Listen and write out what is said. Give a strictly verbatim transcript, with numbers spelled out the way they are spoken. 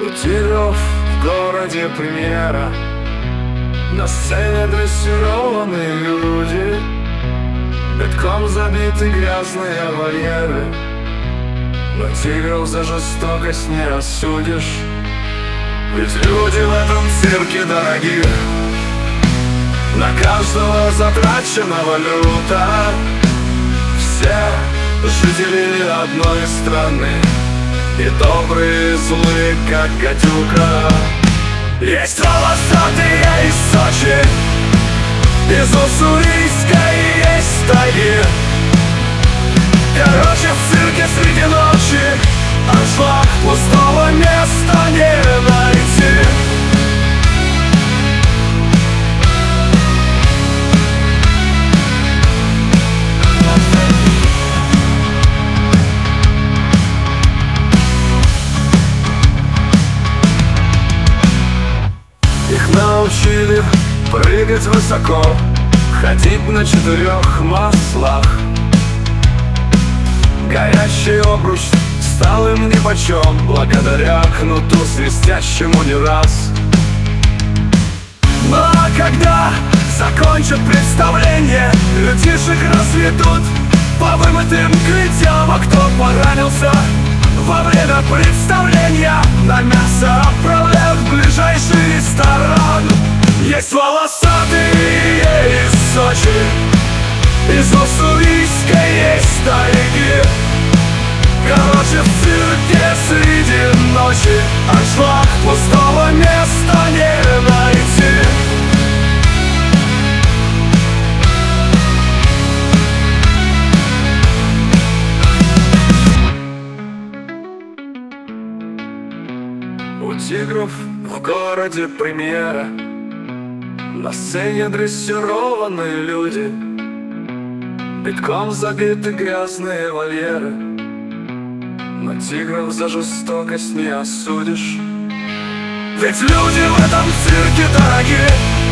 У тигров в городе премьера, на сцене дрессированные люди, битком забиты грязные вольеры. Но тигров за жестокость не осудишь, ведь люди в этом цирке дорогие. На каждого затрачена валюта. Все жители одной страны, и добрые, и злые, как гадюка. Есть волосатые из Сочи, из Уссурийска и есть тайги. Короче, в цирке среди ночи аншлаг, пустого места не найти. Их научили прыгать высоко, ходить на четырех маслах. Горящий обруч стал им нипочем, благодаря кнуту, свистящему не раз. Ну а когда закончат представление, людишек разведут по вымытым клетям. А кто поранился во время представления, на мясо отправляют в ближайший ресторан. Есть волосатые из Сочи, из Уссурийска есть тайги. Короче, в цирке среди ночи аншлаг, пустого места не найти. У тигров в городе премьера, на сцене дрессированные люди, битком забиты грязные вольеры. Но тигров за жестокость не осудишь, ведь люди в этом цирке дорогие.